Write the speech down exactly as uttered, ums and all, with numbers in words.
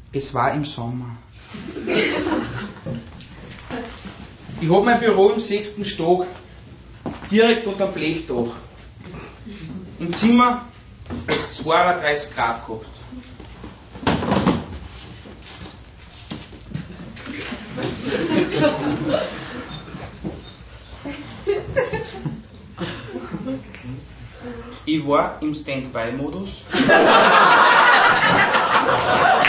Es war im Sommer. Ich habe mein Büro im sechsten Stock, direkt unter dem Blechdach. Im Zimmer hat es zweiunddreißig Grad gehabt. Ich war im Standby-Modus.